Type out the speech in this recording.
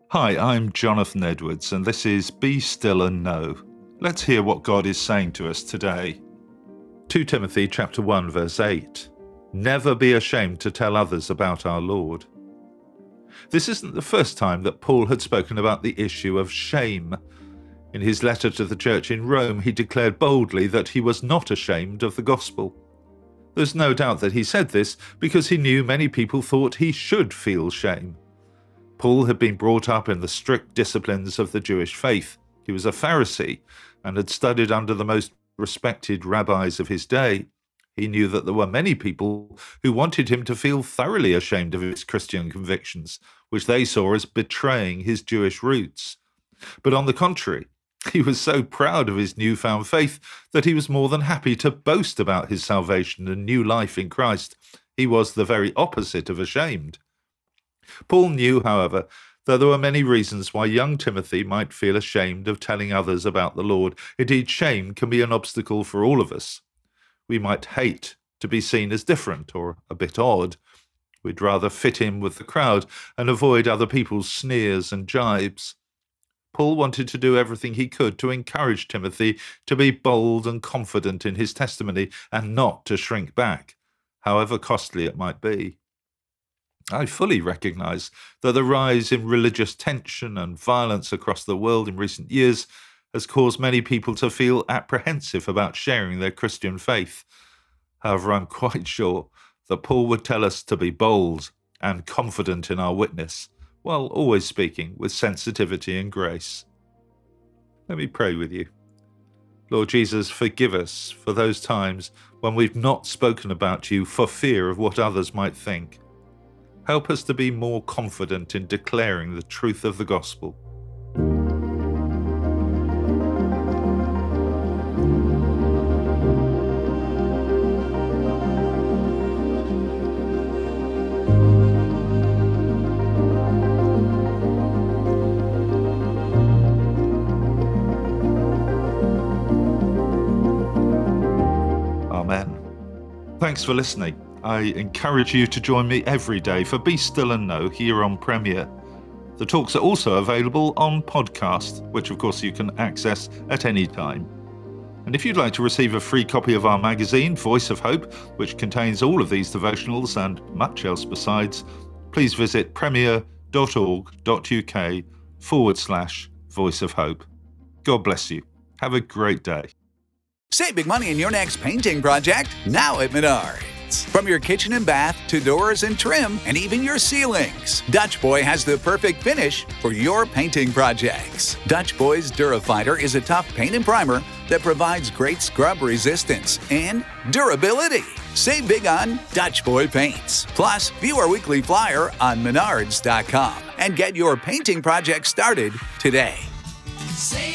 Hi, I'm Jonathan Edwards, and this is Be Still and Know. Let's hear what God is saying to us today. 2 Timothy chapter 1, verse 8. Never be ashamed to tell others about our Lord. This isn't the first time that Paul had spoken about the issue of shame. In his letter to the church in Rome, he declared boldly that he was not ashamed of the gospel. There's no doubt that he said this because he knew many people thought he should feel shame. Paul had been brought up in the strict disciplines of the Jewish faith. He was a Pharisee and had studied under the most respected rabbis of his day. He knew that there were many people who wanted him to feel thoroughly ashamed of his Christian convictions, which they saw as betraying his Jewish roots. But on the contrary, he was so proud of his newfound faith that he was more than happy to boast about his salvation and new life in Christ. He was the very opposite of ashamed. Paul knew, however, that there were many reasons why young Timothy might feel ashamed of telling others about the Lord. Indeed, shame can be an obstacle for all of us. We might hate to be seen as different or a bit odd. We'd rather fit in with the crowd and avoid other people's sneers and jibes. Paul wanted to do everything he could to encourage Timothy to be bold and confident in his testimony and not to shrink back, however costly it might be. I fully recognise that the rise in religious tension and violence across the world in recent years has caused many people to feel apprehensive about sharing their Christian faith. However, I'm quite sure that Paul would tell us to be bold and confident in our witness, while always speaking with sensitivity and grace. Let me pray with you. Lord Jesus, forgive us for those times when we've not spoken about you for fear of what others might think. Help us to be more confident in declaring the truth of the gospel. Amen. Thanks for listening. I encourage you to join me every day for Be Still and Know here on Premier. The talks are also available on podcast, which of course you can access at any time. And if you'd like to receive a free copy of our magazine, Voice of Hope, which contains all of these devotionals and much else besides, please visit premier.org.uk/Voice of Hope. God bless you. Have a great day. Save big money in your next painting project now at Menards. From your kitchen and bath to doors and trim and even your ceilings, Dutch Boy has the perfect finish for your painting projects. Dutch Boy's Durafighter is a tough paint and primer that provides great scrub resistance and durability. Save big on Dutch Boy paints. Plus, view our weekly flyer on Menards.com and get your painting project started today. Save